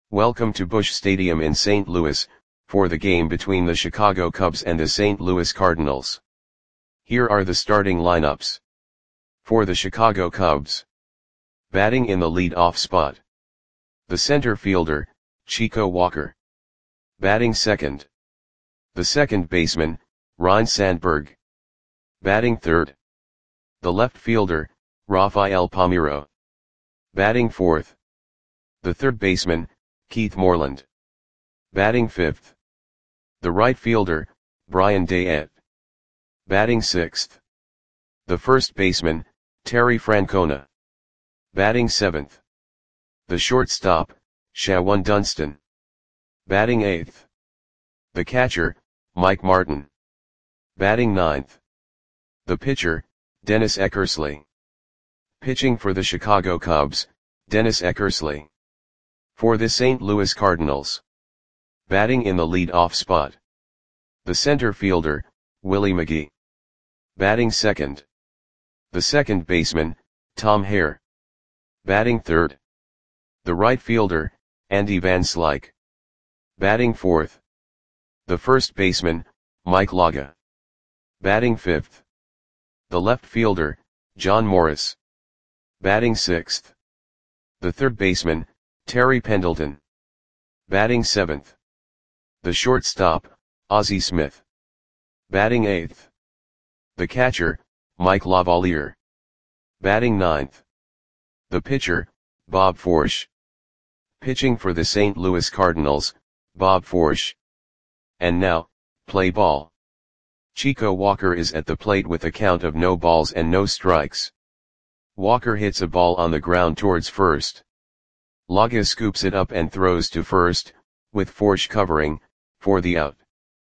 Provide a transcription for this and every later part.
Welcome to Busch Stadium in St. Louis, for the game between the Chicago Cubs and the St. Louis Cardinals. Here are the starting lineups. For the Chicago Cubs. Batting in the lead-off spot. The center fielder, Chico Walker. Batting second. The second baseman, Ryne Sandberg. Batting third. The left fielder, Rafael Palmeiro. Batting fourth. The third baseman, Keith Moreland. Batting fifth. The right fielder, Brian Dayette. Batting sixth. The first baseman, Terry Francona. Batting seventh. The shortstop, Shawon Dunston. Batting eighth. The catcher, Mike Martin. Batting ninth. The pitcher, Dennis Eckersley. Pitching for the Chicago Cubs, Dennis Eckersley. For the St. Louis Cardinals. Batting in the lead-off spot. The center fielder, Willie McGee. Batting second. The second baseman, Tom Hare. Batting third. The right fielder, Andy Van Slyke. Batting fourth. The first baseman, Mike Laga. Batting fifth. The left fielder, John Morris. Batting sixth. The third baseman, Terry Pendleton. Batting seventh. The shortstop, Ozzie Smith. Batting eighth. The catcher, Mike Lavalier. Batting ninth. The pitcher, Bob Forsch. Pitching for the St. Louis Cardinals, Bob Forsch. And now, play ball. Chico Walker is at the plate with a count of no balls and no strikes. Walker hits a ball on the ground towards first. Laga scoops it up and throws to first, with Forsch covering, for the out.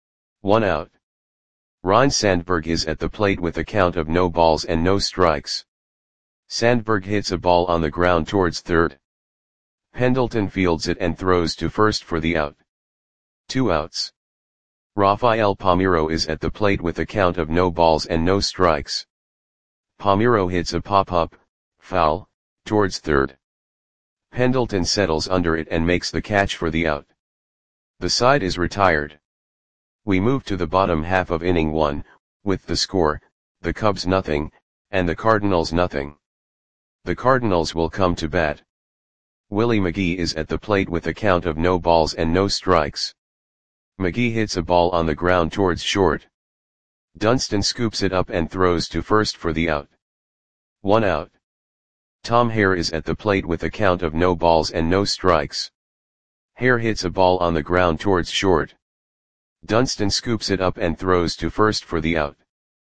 1 out. Ryne Sandberg is at the plate with a count of no balls and no strikes. Sandberg hits a ball on the ground towards third. Pendleton fields it and throws to first for the out. 2 outs. Rafael Palmeiro is at the plate with a count of no balls and no strikes. Palmeiro hits a pop-up, foul, towards third. Pendleton settles under it and makes the catch for the out. The side is retired. We move to the bottom half of inning 1, with the score, the Cubs nothing, and the Cardinals nothing. The Cardinals will come to bat. Willie McGee is at the plate with a count of no balls and no strikes. McGee hits a ball on the ground towards short. Dunston scoops it up and throws to first for the out. 1 out. Tom Hare is at the plate with a count of no balls and no strikes. Hare hits a ball on the ground towards short. Dunston scoops it up and throws to first for the out.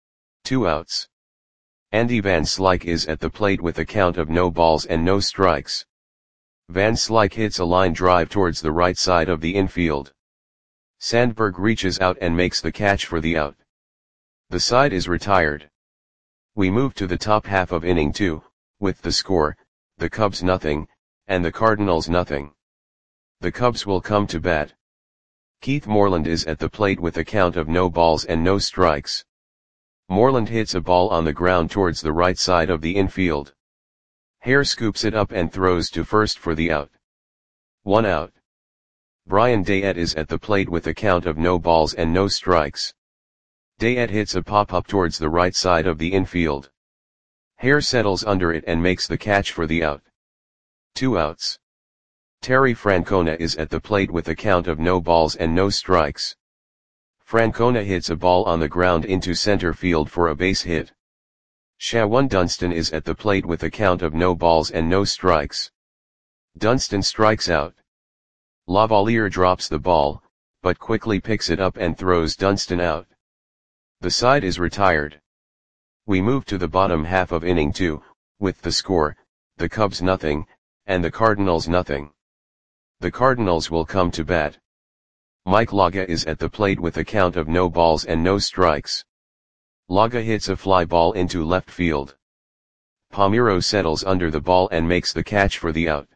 2 outs. Andy Van Slyke is at the plate with a count of no balls and no strikes. Van Slyke hits a line drive towards the right side of the infield. Sandberg reaches out and makes the catch for the out. The side is retired. We move to the top half of inning 2, with the score, the Cubs nothing, and the Cardinals nothing. The Cubs will come to bat. Keith Moreland is at the plate with a count of no balls and no strikes. Moreland hits a ball on the ground towards the right side of the infield. Hare scoops it up and throws to first for the out. 1 out. Brian Dayette is at the plate with a count of no balls and no strikes. Dayette hits a pop-up towards the right side of the infield. Hare settles under it and makes the catch for the out. 2 outs. Terry Francona is at the plate with a count of no balls and no strikes. Francona hits a ball on the ground into center field for a base hit. Shawon Dunston is at the plate with a count of no balls and no strikes. Dunston strikes out. Lavalier drops the ball, but quickly picks it up and throws Dunston out. The side is retired. We move to the bottom half of inning 2, with the score, the Cubs nothing, and the Cardinals nothing. The Cardinals will come to bat. Mike Laga is at the plate with a count of no balls and no strikes. Laga hits a fly ball into left field. Palmeiro settles under the ball and makes the catch for the out.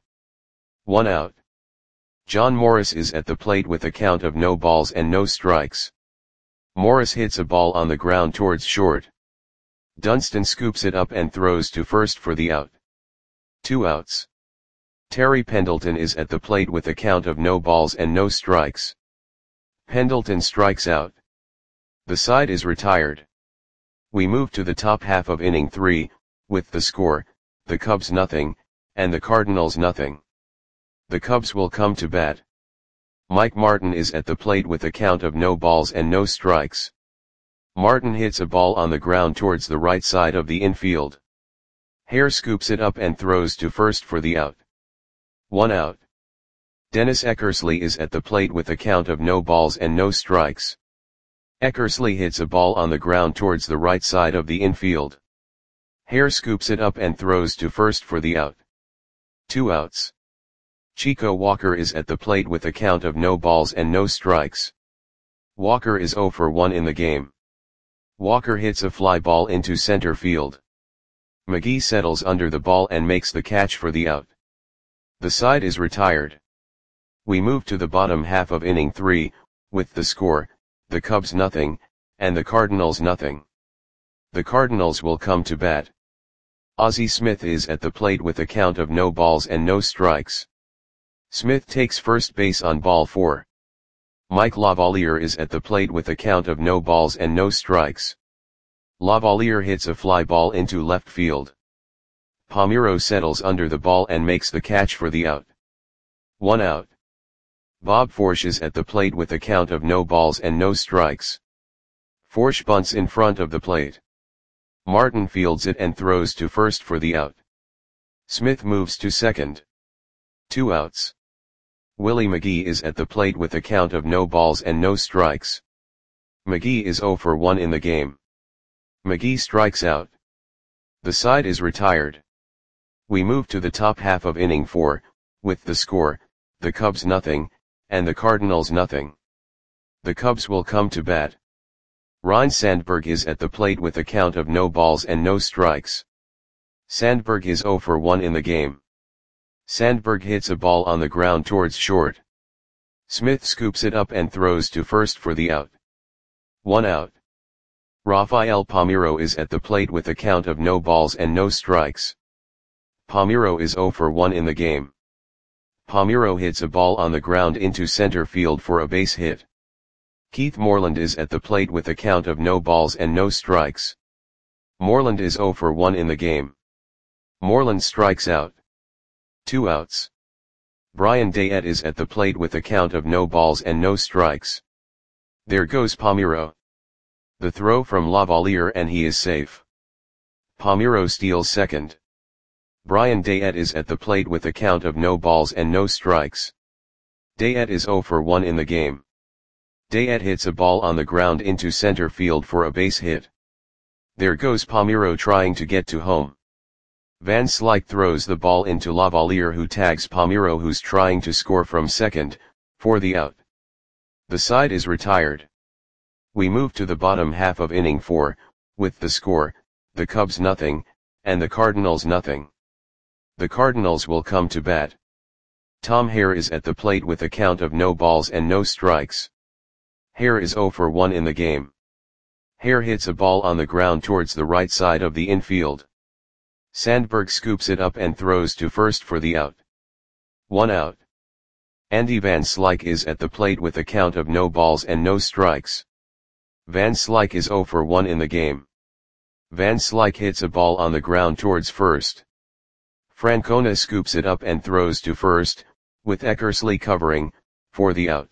1 out. John Morris is at the plate with a count of no balls and no strikes. Morris hits a ball on the ground towards short. Dunston scoops it up and throws to first for the out. 2 outs. Terry Pendleton is at the plate with a count of no balls and no strikes. Pendleton strikes out. The side is retired. We move to the top half of inning 3, with the score, the Cubs nothing, and the Cardinals nothing. The Cubs will come to bat. Mike Martin is at the plate with a count of no balls and no strikes. Martin hits a ball on the ground towards the right side of the infield. Hare scoops it up and throws to first for the out. 1 out. Dennis Eckersley is at the plate with a count of no balls and no strikes. Eckersley hits a ball on the ground towards the right side of the infield. Hare scoops it up and throws to first for the out. 2 outs. Chico Walker is at the plate with a count of no balls and no strikes. Walker is 0 for 1 in the game. Walker hits a fly ball into center field. McGee settles under the ball and makes the catch for the out. The side is retired. We move to the bottom half of inning 3, with the score, the Cubs nothing, and the Cardinals nothing. The Cardinals will come to bat. Ozzie Smith is at the plate with a count of no balls and no strikes. Smith takes first base on ball 4. Mike Lavalier is at the plate with a count of no balls and no strikes. Lavalier hits a fly ball into left field. Palmeiro settles under the ball and makes the catch for the out. 1 out. Bob Forsch is at the plate with a count of no balls and no strikes. Forsch bunts in front of the plate. Martin fields it and throws to first for the out. Smith moves to second. 2 outs. Willie McGee is at the plate with a count of no balls and no strikes. McGee is 0 for 1 in the game. McGee strikes out. The side is retired. We move to the top half of inning 4, with the score, the Cubs nothing, and the Cardinals nothing. The Cubs will come to bat. Ryne Sandberg is at the plate with a count of no balls and no strikes. Sandberg is 0 for 1 in the game. Sandberg hits a ball on the ground towards short. Smith scoops it up and throws to first for the out. 1 out. Rafael Palmeiro is at the plate with a count of no balls and no strikes. Palmeiro is 0 for 1 in the game. Palmeiro hits a ball on the ground into center field for a base hit. Keith Moreland is at the plate with a count of no balls and no strikes. Moreland is 0 for 1 in the game. Moreland strikes out. 2 outs. Brian Dayette is at the plate with a count of no balls and no strikes. There goes Palmeiro. The throw from Lavalier and he is safe. Palmeiro steals second. Brian Dayette is at the plate with a count of no balls and no strikes. Dayette is 0 for 1 in the game. Dayette hits a ball on the ground into center field for a base hit. There goes Palmeiro trying to get to home. Van Slyke throws the ball into Lavalier who tags Palmeiro who's trying to score from second, for the out. The side is retired. We move to the bottom half of inning 4, with the score, the Cubs nothing, and the Cardinals nothing. The Cardinals will come to bat. Tom Hare is at the plate with a count of no balls and no strikes. Hare is 0 for 1 in the game. Hare hits a ball on the ground towards the right side of the infield. Sandberg scoops it up and throws to first for the out. 1 out. Andy Van Slyke is at the plate with a count of no balls and no strikes. Van Slyke is 0 for 1 in the game. Van Slyke hits a ball on the ground towards first. Francona scoops it up and throws to first, with Eckersley covering, for the out.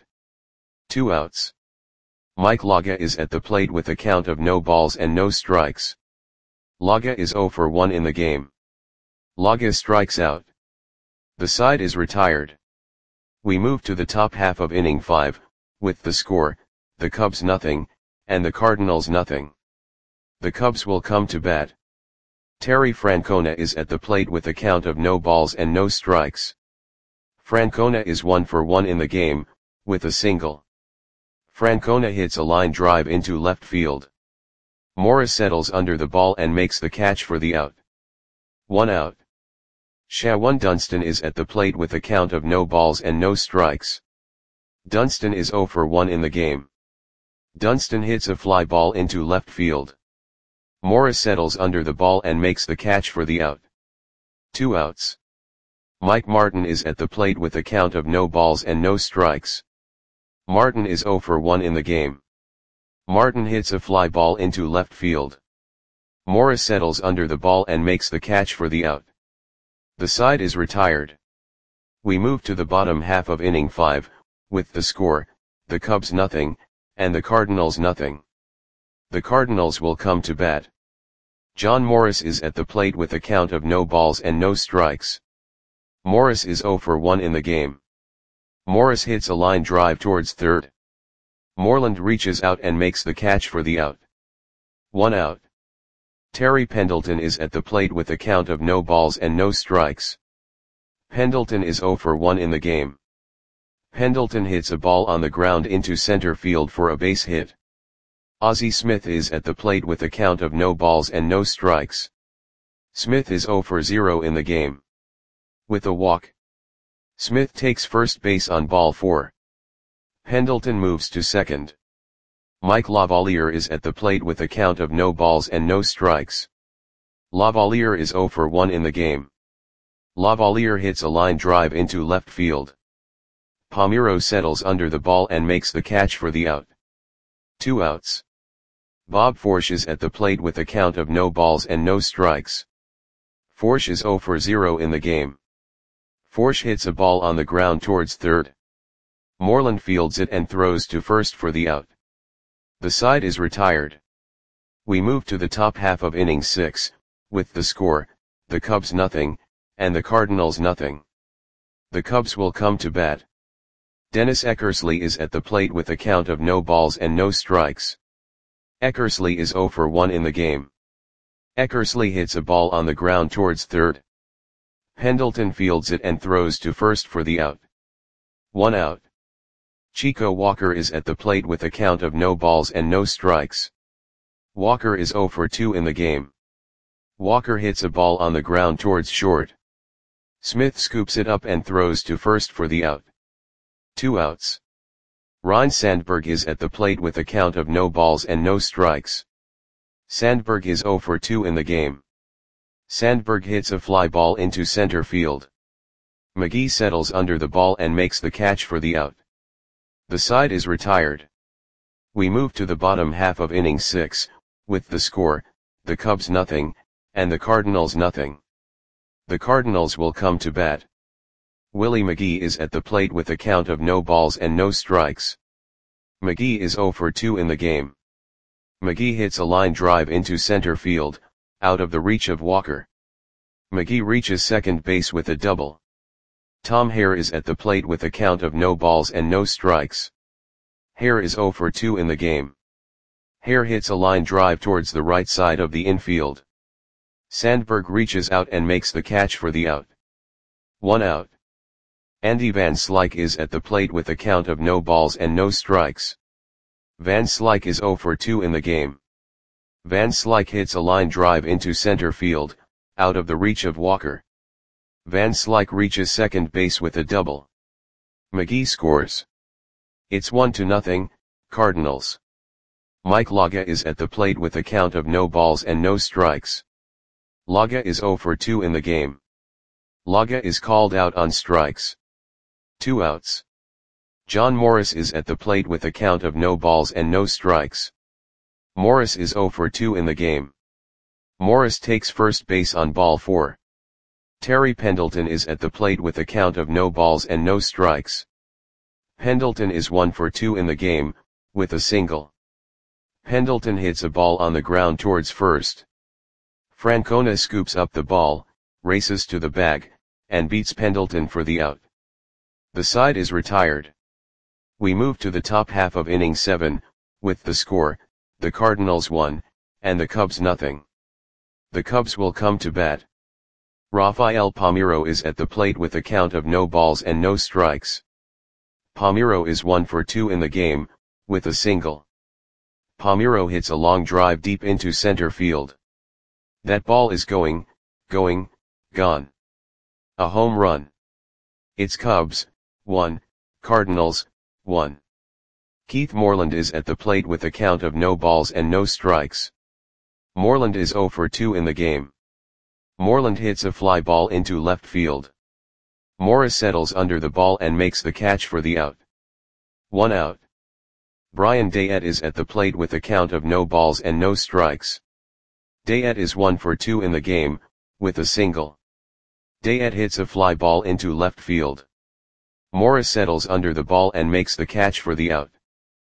2 outs. Mike Laga is at the plate with a count of no balls and no strikes. Laga is 0 for 1 in the game. Laga strikes out. The side is retired. We move to the top half of inning 5, with the score, the Cubs nothing, and the Cardinals nothing. The Cubs will come to bat. Terry Francona is at the plate with a count of no balls and no strikes. Francona is 1 for 1 in the game, with a single. Francona hits a line drive into left field. Morris settles under the ball and makes the catch for the out. 1 out. Shawan Dunston is at the plate with a count of no balls and no strikes. Dunston is 0 for 1 in the game. Dunston hits a fly ball into left field. Morris settles under the ball and makes the catch for the out. 2 outs. Mike Martin is at the plate with a count of no balls and no strikes. Martin is 0 for 1 in the game. Martin hits a fly ball into left field. Morris settles under the ball and makes the catch for the out. The side is retired. We move to the bottom half of inning 5, with the score, the Cubs nothing, and the Cardinals nothing. The Cardinals will come to bat. John Morris is at the plate with a count of no balls and no strikes. Morris is 0 for 1 in the game. Morris hits a line drive towards third. Moreland reaches out and makes the catch for the out. 1 out. Terry Pendleton is at the plate with a count of no balls and no strikes. Pendleton is 0 for 1 in the game. Pendleton hits a ball on the ground into center field for a base hit. Ozzie Smith is at the plate with a count of no balls and no strikes. Smith is 0 for 0 in the game. With a walk, Smith takes first base on ball 4. Pendleton moves to second. Mike Lavalier is at the plate with a count of no balls and no strikes. Lavalier is 0 for 1 in the game. Lavalier hits a line drive into left field. Palmeiro settles under the ball and makes the catch for the out. 2 outs. Bob Forsch is at the plate with a count of no balls and no strikes. Forsch is 0 for 0 in the game. Forsch hits a ball on the ground towards third. Moreland fields it and throws to first for the out. The side is retired. We move to the top half of inning 6, with the score, the Cubs nothing, and the Cardinals nothing. The Cubs will come to bat. Dennis Eckersley is at the plate with a count of no balls and no strikes. Eckersley is 0 for 1 in the game. Eckersley hits a ball on the ground towards third. Pendleton fields it and throws to first for the out. 1 out. Chico Walker is at the plate with a count of no balls and no strikes. Walker is 0 for 2 in the game. Walker hits a ball on the ground towards short. Smith scoops it up and throws to first for the out. 2 outs. Ryne Sandberg is at the plate with a count of no balls and no strikes. Sandberg is 0 for 2 in the game. Sandberg hits a fly ball into center field. McGee settles under the ball and makes the catch for the out. The side is retired. We move to the bottom half of inning 6, with the score, the Cubs nothing, and the Cardinals nothing. The Cardinals will come to bat. Willie McGee is at the plate with a count of no balls and no strikes. McGee is 0 for 2 in the game. McGee hits a line drive into center field, out of the reach of Walker. McGee reaches second base with a double. Tom Hare is at the plate with a count of no balls and no strikes. Hare is 0 for 2 in the game. Hare hits a line drive towards the right side of the infield. Sandberg reaches out and makes the catch for the out. 1 out. Andy Van Slyke is at the plate with a count of no balls and no strikes. Van Slyke is 0 for 2 in the game. Van Slyke hits a line drive into center field, out of the reach of Walker. Van Slyke reaches second base with a double. McGee scores. It's 1-0, Cardinals. Mike Laga is at the plate with a count of no balls and no strikes. Laga is 0 for 2 in the game. Laga is called out on strikes. 2 outs. John Morris is at the plate with a count of no balls and no strikes. Morris is 0 for 2 in the game. Morris takes first base on ball 4. Terry Pendleton is at the plate with a count of no balls and no strikes. Pendleton is 1 for 2 in the game, with a single. Pendleton hits a ball on the ground towards first. Francona scoops up the ball, races to the bag, and beats Pendleton for the out. The side is retired. We move to the top half of inning 7, with the score, the Cardinals 1, and the Cubs nothing. The Cubs will come to bat. Rafael Palmeiro is at the plate with a count of no balls and no strikes. Palmeiro is 1 for 2 in the game, with a single. Palmeiro hits a long drive deep into center field. That ball is gone. A home run. It's Cubs, 1, Cardinals, 1. Keith Moreland is at the plate with a count of no balls and no strikes. Moreland is 0 for 2 in the game. Moreland hits a fly ball into left field. Morris settles under the ball and makes the catch for the out. 1 out. Brian Dayette is at the plate with a count of no balls and no strikes. Dayette is 1 for 2 in the game, with a single. Dayette hits a fly ball into left field. Morris settles under the ball and makes the catch for the out.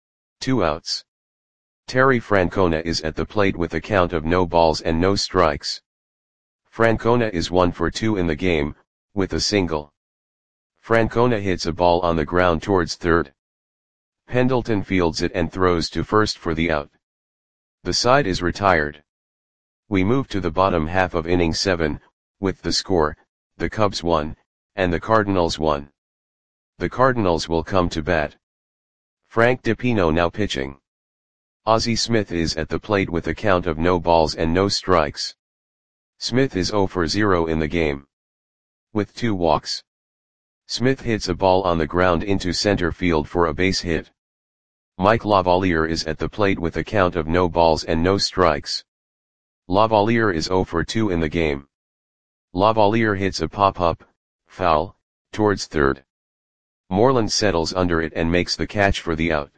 2 outs. Terry Francona is at the plate with a count of no balls and no strikes. Francona is 1 for 2 in the game, with a single. Francona hits a ball on the ground towards third. Pendleton fields it and throws to first for the out. The side is retired. We move to the bottom half of inning 7, with the score, the Cubs 1, and the Cardinals 1. The Cardinals will come to bat. Frank DiPino now pitching. Ozzie Smith is at the plate with a count of no balls and no strikes. Smith is 0 for 0 in the game. With 2 walks. Smith hits a ball on the ground into center field for a base hit. Mike Lavalier is at the plate with a count of no balls and no strikes. Lavalier is 0 for 2 in the game. Lavalier hits a pop-up, foul, towards third. Moreland settles under it and makes the catch for the out.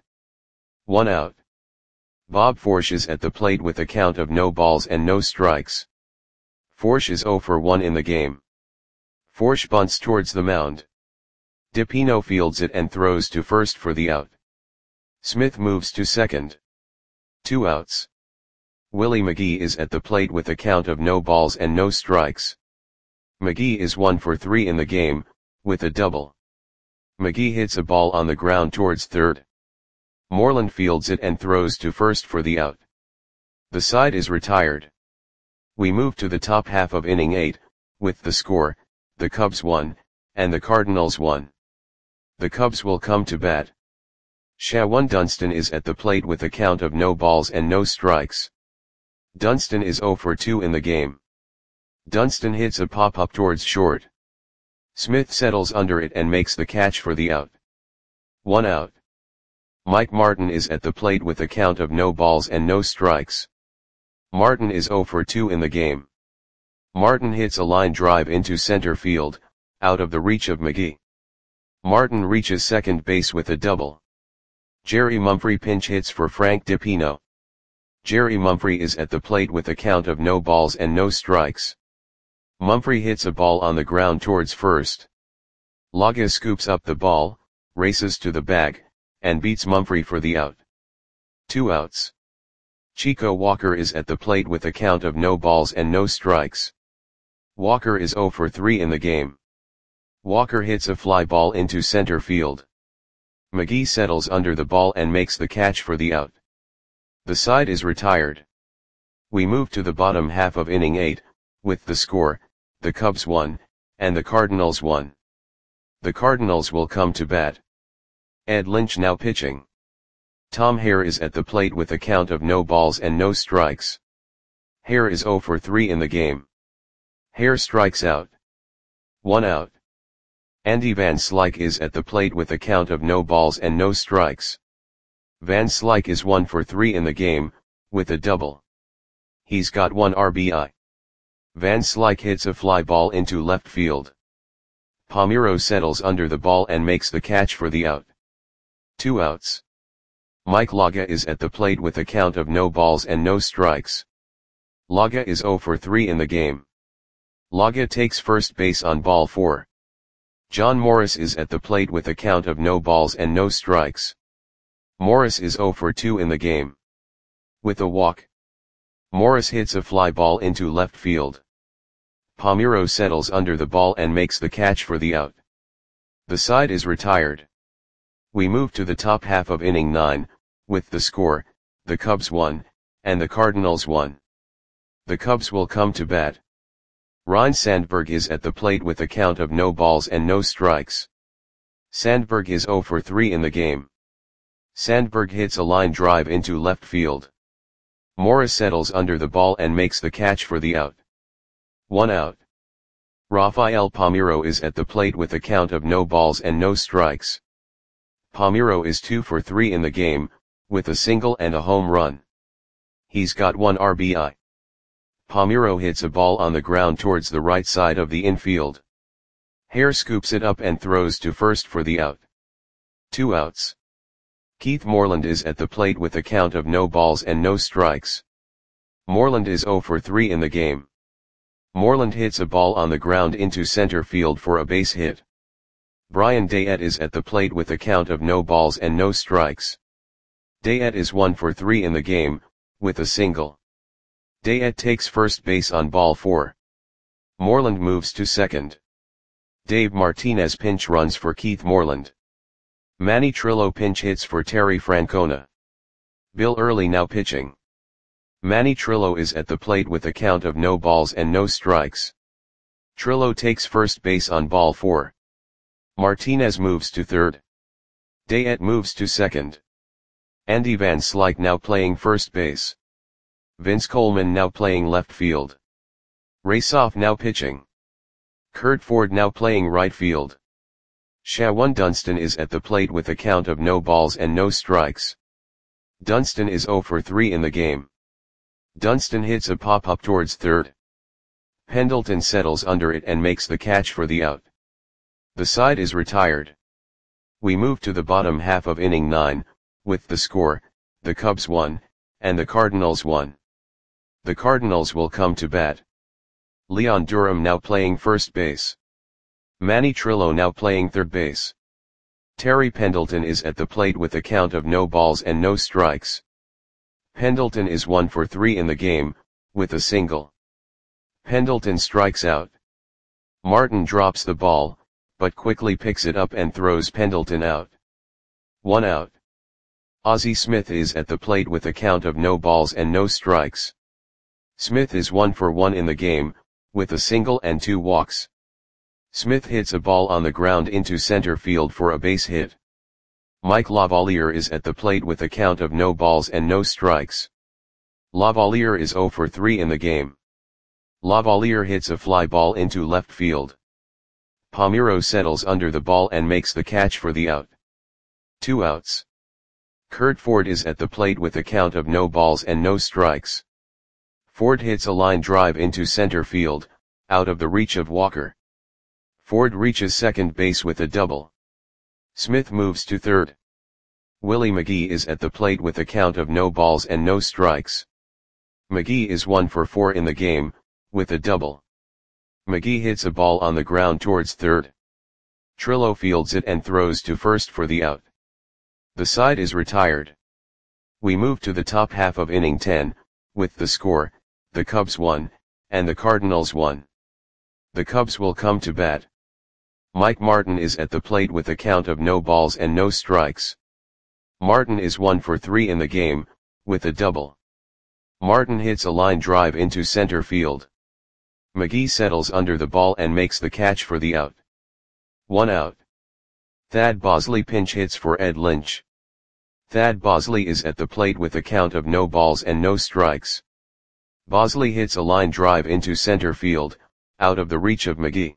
1 out. Bob Forsch is at the plate with a count of no balls and no strikes. Forsch is 0 for 1 in the game. Forsch bunts towards the mound. DiPino fields it and throws to first for the out. Smith moves to second. 2 outs. Willie McGee is at the plate with a count of no balls and no strikes. McGee is 1 for 3 in the game, with a double. McGee hits a ball on the ground towards third. Moreland fields it and throws to first for the out. The side is retired. We move to the top half of inning 8, with the score, the Cubs 1, and the Cardinals 1. The Cubs will come to bat. Shawan Dunston is at the plate with a count of no balls and no strikes. Dunston is 0 for 2 in the game. Dunston hits a pop-up towards short. Smith settles under it and makes the catch for the out. 1 out. Mike Martin is at the plate with a count of no balls and no strikes. Martin is 0 for 2 in the game. Martin hits a line drive into center field, out of the reach of McGee. Martin reaches second base with a double. Jerry Mumphrey pinch hits for Frank DiPino. Jerry Mumphrey is at the plate with a count of no balls and no strikes. Mumphrey hits a ball on the ground towards first. Laga scoops up the ball, races to the bag, and beats Mumphrey for the out. 2 outs. Chico Walker is at the plate with a count of no balls and no strikes. Walker is 0 for 3 in the game. Walker hits a fly ball into center field. McGee settles under the ball and makes the catch for the out. The side is retired. We move to the bottom half of inning 8, with the score, the Cubs 1, and the Cardinals 1. The Cardinals will come to bat. Ed Lynch now pitching. Tom Hare is at the plate with a count of no balls and no strikes. Hare is 0 for 3 in the game. Hare strikes out. 1 out. Andy Van Slyke is at the plate with a count of no balls and no strikes. Van Slyke is 1 for 3 in the game, with a double. He's got 1 RBI. Van Slyke hits a fly ball into left field. Palmeiro settles under the ball and makes the catch for the out. 2 outs. Mike Laga is at the plate with a count of no balls and no strikes. Laga is 0 for 3 in the game. Laga takes first base on ball 4. John Morris is at the plate with a count of no balls and no strikes. Morris is 0 for 2 in the game. With a walk. Morris hits a fly ball into left field. Palmeiro settles under the ball and makes the catch for the out. The side is retired. We move to the top half of inning 9, with the score, the Cubs 1, and the Cardinals 1. The Cubs will come to bat. Ryne Sandberg is at the plate with a count of no balls and no strikes. Sandberg is 0 for 3 in the game. Sandberg hits a line drive into left field. Morris settles under the ball and makes the catch for the out. 1 out. Rafael Palmeiro is at the plate with a count of no balls and no strikes. Palmeiro is 2 for 3 in the game, with a single and a home run. He's got 1 RBI. Palmeiro hits a ball on the ground towards the right side of the infield. Hare scoops it up and throws to first for the out. 2 outs. Keith Moreland is at the plate with a count of no balls and no strikes. Moreland is 0 for 3 in the game. Moreland hits a ball on the ground into center field for a base hit. Brian Dayette is at the plate with a count of no balls and no strikes. Dayette is 1 for 3 in the game, with a single. Dayette takes first base on ball 4. Moreland moves to second. Dave Martinez pinch runs for Keith Moreland. Manny Trillo pinch hits for Terry Francona. Bill Early now pitching. Manny Trillo is at the plate with a count of no balls and no strikes. Trillo takes first base on ball 4. Martinez moves to third. Dayette moves to second. Andy Van Slyke now playing first base. Vince Coleman now playing left field. Ray Soff now pitching. Kurt Ford now playing right field. Shawan Dunston is at the plate with a count of no balls and no strikes. Dunston is 0 for 3 in the game. Dunston hits a pop-up towards third. Pendleton settles under it and makes the catch for the out. The side is retired. We move to the bottom half of inning 9, with the score, the Cubs 1, and the Cardinals 1. The Cardinals will come to bat. Leon Durham now playing first base. Manny Trillo now playing third base. Terry Pendleton is at the plate with a count of no balls and no strikes. Pendleton is 1 for 3 in the game, with a single. Pendleton strikes out. Martin drops the ball, but quickly picks it up and throws Pendleton out. 1 out. Ozzie Smith is at the plate with a count of no balls and no strikes. Smith is 1 for 1 in the game, with a single and 2 walks. Smith hits a ball on the ground into center field for a base hit. Mike Lavalier is at the plate with a count of no balls and no strikes. Lavalier is 0 for 3 in the game. Lavalier hits a fly ball into left field. Palmeiro settles under the ball and makes the catch for the out. 2 outs. Kurt Ford is at the plate with a count of no balls and no strikes. Ford hits a line drive into center field, out of the reach of Walker. Ford reaches second base with a double. Smith moves to third. Willie McGee is at the plate with a count of no balls and no strikes. McGee is 1 for 4 in the game, with a double. McGee hits a ball on the ground towards third. Trillo fields it and throws to first for the out. The side is retired. We move to the top half of inning 10, with the score, the Cubs 1, and the Cardinals 1. The Cubs will come to bat. Mike Martin is at the plate with a count of no balls and no strikes. Martin is 1 for 3 in the game, with a double. Martin hits a line drive into center field. McGee settles under the ball and makes the catch for the out. 1 out. Thad Bosley pinch hits for Ed Lynch. Thad Bosley is at the plate with a count of no balls and no strikes. Bosley hits a line drive into center field, out of the reach of McGee.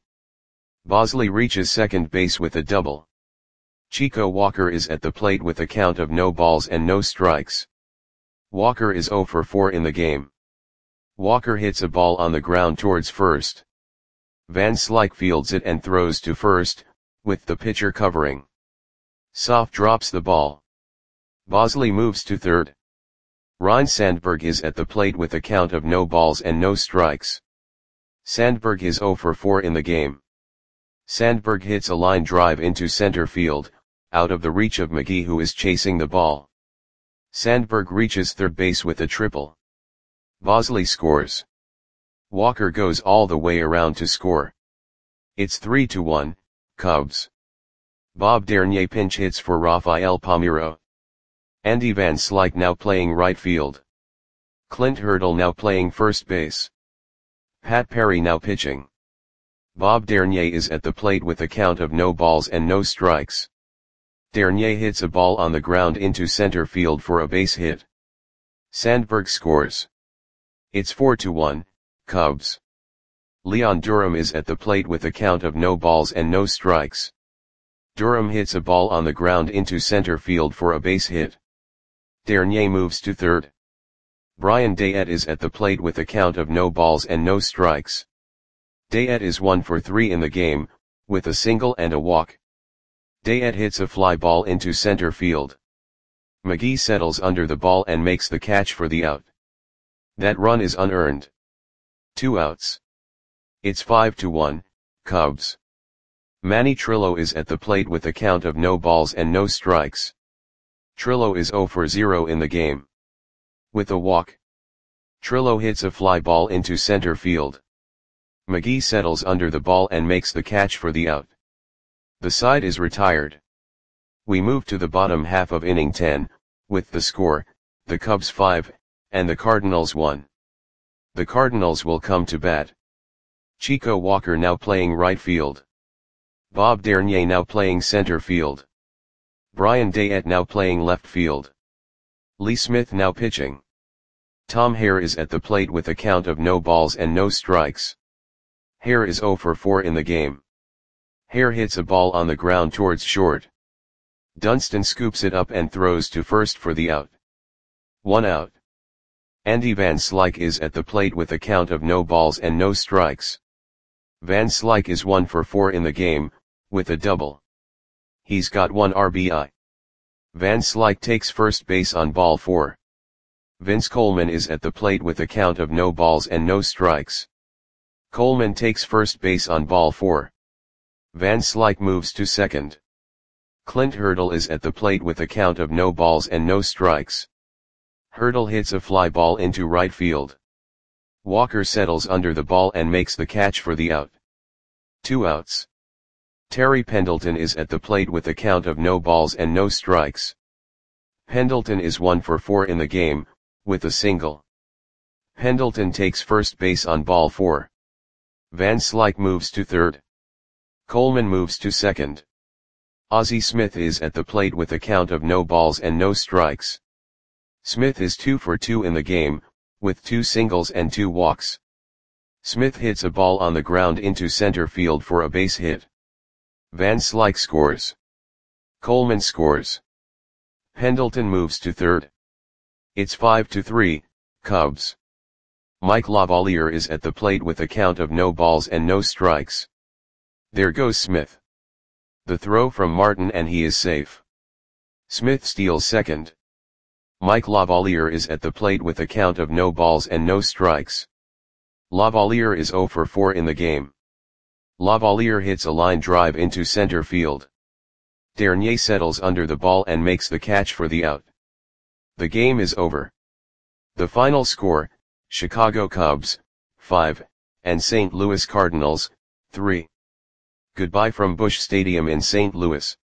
Bosley reaches second base with a double. Chico Walker is at the plate with a count of no balls and no strikes. Walker is 0 for 4 in the game. Walker hits a ball on the ground towards first. Van Slyke fields it and throws to first, with the pitcher covering. Soft drops the ball. Bosley moves to third. Ryne Sandberg is at the plate with a count of no balls and no strikes. Sandberg is 0 for 4 in the game. Sandberg hits a line drive into center field, out of the reach of McGee who is chasing the ball. Sandberg reaches third base with a triple. Bosley scores. Walker goes all the way around to score. It's 3-1, Cubs. Bob Dernier pinch hits for Rafael Palmeiro. Andy Van Slyke now playing right field. Clint Hurdle now playing first base. Pat Perry now pitching. Bob Dernier is at the plate with a count of no balls and no strikes. Dernier hits a ball on the ground into center field for a base hit. Sandberg scores. It's 4-1, Cubs. Leon Durham is at the plate with a count of no balls and no strikes. Durham hits a ball on the ground into center field for a base hit. Dernier moves to third. Brian Dayette is at the plate with a count of no balls and no strikes. Dayette is 1 for 3 in the game, with a single and a walk. Dayette hits a fly ball into center field. McGee settles under the ball and makes the catch for the out. That run is unearned. 2 outs. It's 5-1, Cubs. Manny Trillo is at the plate with a count of no balls and no strikes. Trillo is 0 for 0 in the game. With a walk, Trillo hits a fly ball into center field. McGee settles under the ball and makes the catch for the out. The side is retired. We move to the bottom half of inning 10, with the score, the Cubs 5, and the Cardinals 1. The Cardinals will come to bat. Chico Walker now playing right field. Bob Dernier now playing center field. Brian Dayette now playing left field. Lee Smith now pitching. Tom Hare is at the plate with a count of no balls and no strikes. Hare is 0 for 4 in the game. Hare hits a ball on the ground towards short. Dunston scoops it up and throws to first for the out. 1 out. Andy Van Slyke is at the plate with a count of no balls and no strikes. Van Slyke is 1 for 4 in the game, with a double. He's got 1 RBI. Van Slyke takes first base on ball 4. Vince Coleman is at the plate with a count of no balls and no strikes. Coleman takes first base on ball 4. Van Slyke moves to second. Clint Hurdle is at the plate with a count of no balls and no strikes. Hurdle hits a fly ball into right field. Walker settles under the ball and makes the catch for the out. 2 outs. Terry Pendleton is at the plate with a count of no balls and no strikes. Pendleton is 1 for 4 in the game, with a single. Pendleton takes first base on ball 4. Van Slyke moves to third. Coleman moves to second. Ozzie Smith is at the plate with a count of no balls and no strikes. Smith is 2 for 2 in the game, with 2 singles and 2 walks. Smith hits a ball on the ground into center field for a base hit. Van Slyke scores. Coleman scores. Pendleton moves to third. It's 5-3, Cubs. Mike Lavalier is at the plate with a count of no balls and no strikes. There goes Smith. The throw from Martin and he is safe. Smith steals second. Mike Lavalier is at the plate with a count of no balls and no strikes. Lavalier is 0 for 4 in the game. Lavalier hits a line drive into center field. Dernier settles under the ball and makes the catch for the out. The game is over. The final score, Chicago Cubs, 5, and St. Louis Cardinals, 3. Goodbye from Busch Stadium in St. Louis.